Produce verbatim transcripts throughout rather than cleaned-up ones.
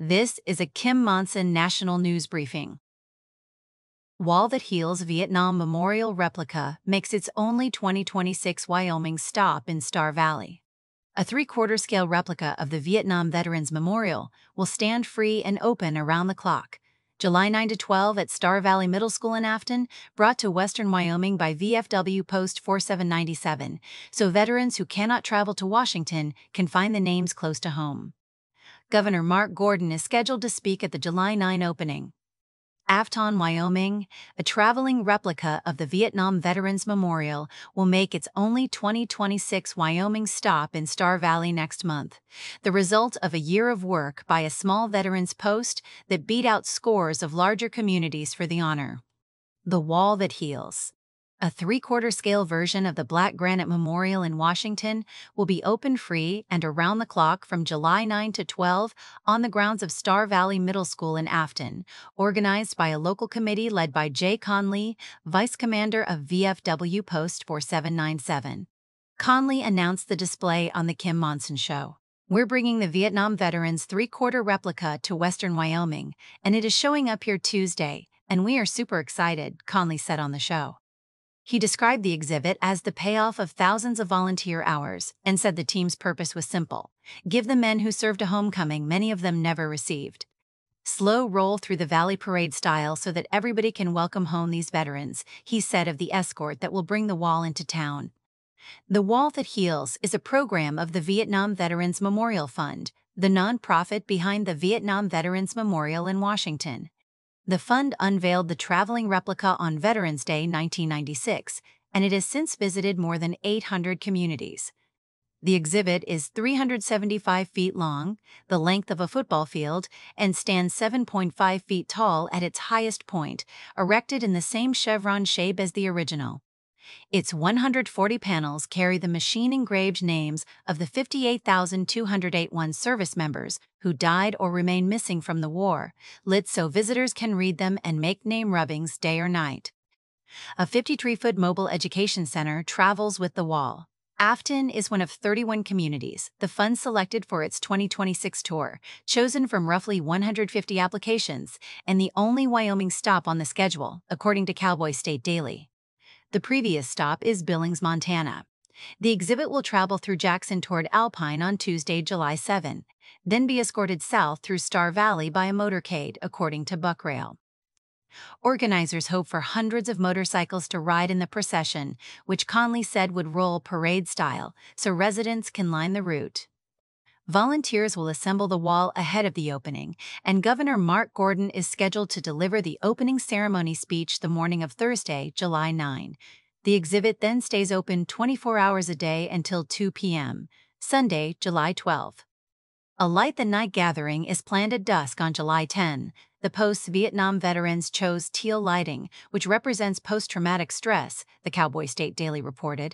This is a Kim Monson National News Briefing. Wall that Heals Vietnam Memorial Replica makes its only twenty twenty-six Wyoming stop in Star Valley. A three-quarter scale replica of the Vietnam Veterans Memorial will stand free and open around the clock, July ninth to twelfth at Star Valley Middle School in Afton, brought to Western Wyoming by V F W Post forty-seven ninety-seven, so veterans who cannot travel to Washington can find the names close to home. Governor Mark Gordon is scheduled to speak at the July ninth opening. Afton, Wyoming, a traveling replica of the Vietnam Veterans Memorial, will make its only twenty twenty-six Wyoming stop in Star Valley next month, the result of a year of work by a small veterans post that beat out scores of larger communities for the honor. The Wall That Heals, a three-quarter scale version of the Black Granite Memorial in Washington, will be open free and around the clock from July ninth to twelfth on the grounds of Star Valley Middle School in Afton, organized by a local committee led by Jay Conley, Vice Commander of V F W Post forty-seven ninety-seven. Conley announced the display on The Kim Monson Show. "We're bringing the Vietnam Veterans three-quarter replica to Western Wyoming, and it is showing up here Tuesday, and we are super excited," Conley said on the show. He described the exhibit as the payoff of thousands of volunteer hours and said the team's purpose was simple: give the men who served a homecoming many of them never received. "Slow roll through the valley parade style so that everybody can welcome home these veterans," he said of the escort that will bring the wall into town. The Wall That Heals is a program of the Vietnam Veterans Memorial Fund, the nonprofit behind the Vietnam Veterans Memorial in Washington. The fund unveiled the traveling replica on Veterans Day nineteen ninety-six, and it has since visited more than eight hundred communities. The exhibit is three hundred seventy-five feet long, the length of a football field, and stands seven point five feet tall at its highest point, erected in the same chevron shape as the original. Its one hundred forty panels carry the machine-engraved names of the fifty-eight thousand two hundred eighty-one service members who died or remain missing from the war, lit so visitors can read them and make name rubbings day or night. A fifty-three foot mobile education center travels with the wall. Afton is one of thirty-one communities the fund selected for its twenty twenty-six tour, chosen from roughly one hundred fifty applications, and the only Wyoming stop on the schedule, according to Cowboy State Daily. The previous stop is Billings, Montana. The exhibit will travel through Jackson toward Alpine on Tuesday, July seventh, then be escorted south through Star Valley by a motorcade, according to Buckrail. Organizers hope for hundreds of motorcycles to ride in the procession, which Conley said would roll parade style, so residents can line the route. Volunteers will assemble the wall ahead of the opening, and Governor Mark Gordon is scheduled to deliver the opening ceremony speech the morning of Thursday, July ninth. The exhibit then stays open twenty-four hours a day until two p m, Sunday, July twelfth. A Light the Night gathering is planned at dusk on July tenth. The Post's Vietnam veterans chose teal lighting, which represents post-traumatic stress, the Cowboy State Daily reported.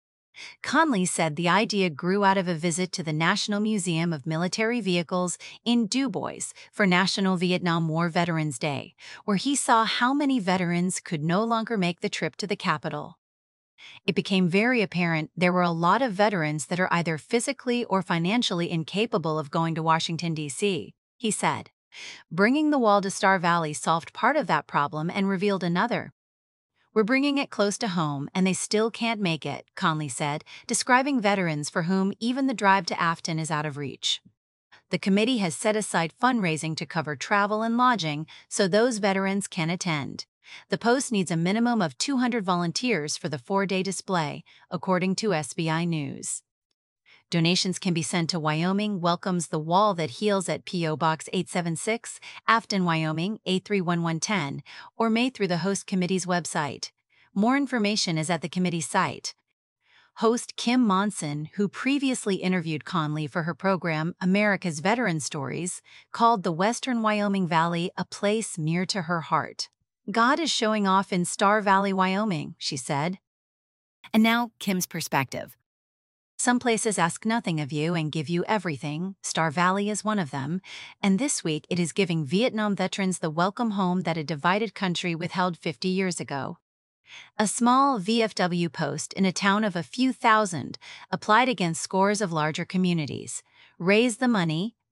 Conley said the idea grew out of a visit to the National Museum of Military Vehicles in Du Bois for National Vietnam War Veterans Day, where he saw how many veterans could no longer make the trip to the capital. "It became very apparent there were a lot of veterans that are either physically or financially incapable of going to Washington, D C, he said. Bringing the wall to Star Valley solved part of that problem and revealed another. "We're bringing it close to home, and they still can't make it," Conley said, describing veterans for whom even the drive to Afton is out of reach. The committee has set aside fundraising to cover travel and lodging so those veterans can attend. The Post needs a minimum of two hundred volunteers for the four-day display, according to S B I News. Donations can be sent to Wyoming Welcomes the Wall That Heals at P O Box eight seventy-six, Afton, Wyoming eight three one one one zero, or made through the host committee's website. More information is at the committee site. Host Kim Monson, who previously interviewed Conley for her program America's Veteran Stories, called the Western Wyoming Valley a place near to her heart. "God is showing off in Star Valley, Wyoming," she said. And now, Kim's perspective. "Some places ask nothing of you and give you everything. Star Valley is one of them, and this week it is giving Vietnam veterans the welcome home that a divided country withheld fifty years ago. A small V F W post in a town of a few thousand applied against scores of larger communities, raised the money,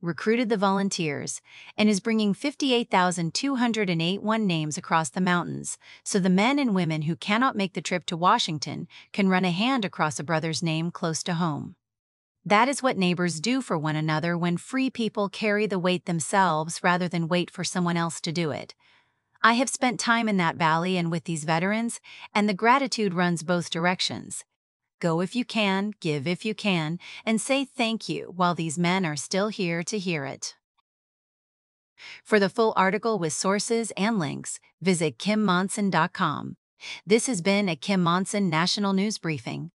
recruited the volunteers, and is bringing fifty-eight thousand two hundred eighty-one names across the mountains, so the men and women who cannot make the trip to Washington can run a hand across a brother's name close to home. That is what neighbors do for one another when free people carry the weight themselves rather than wait for someone else to do it. I have spent time in that valley and with these veterans, and the gratitude runs both directions. Go if you can, give if you can, and say thank you while these men are still here to hear it. For the full article with sources and links, visit kim monson dot com. This has been a Kim Monson National News Briefing.